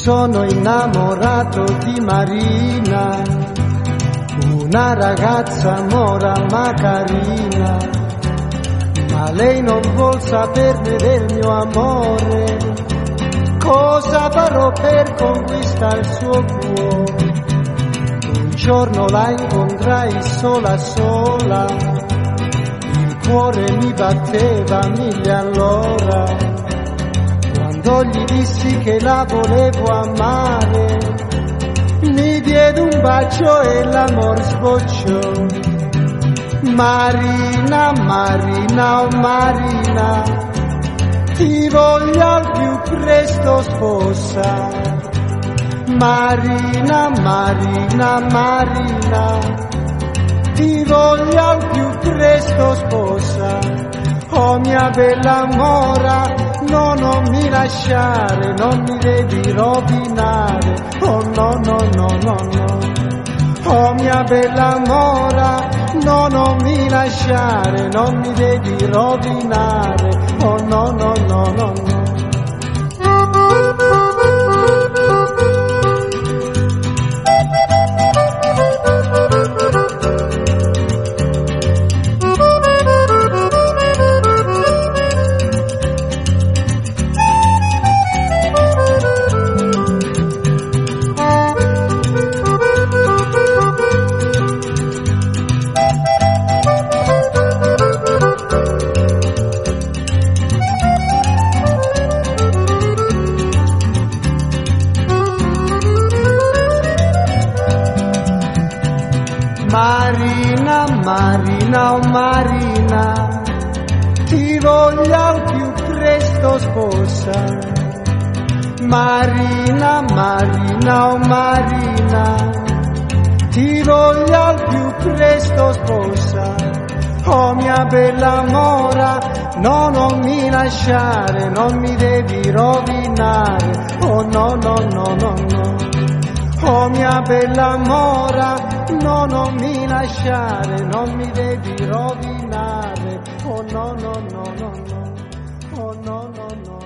Sono innamorato di Marina, una ragazza mora ma carina, ma lei non vuol saperne del mio amore. Cosa farò per conquistare il suo cuore? Un giorno la incontrai sola sola, il cuore mi batteva a 1000 all'ora. Quando gli dissi che la volevo amare, mi diede un bacio e l'amor sbocciò. Marina, Marina, oh Marina, ti voglio al più presto sposa. Marina, Marina, Marina, ti voglio al più presto sposa. Oh mia bella mora, no, non mi lasciare, non mi devi rovinare. Oh no, no, no, no, no. Oh mia bella mora, no, non mi lasciare, non mi devi rovinare. Oh no, no, no, no, no. Marina, Marina, oh Marina, ti voglio al più presto sposa. Marina, Marina, oh Marina, ti voglio al più presto sposa. Oh mia bella mora, no, non mi lasciare, non mi devi rovinare. Oh no, no, no, no, no. Oh mia bella mora, no, non mi lasciare, non mi devi rovinare. Oh no, no, no, no, no. Oh no, no, no.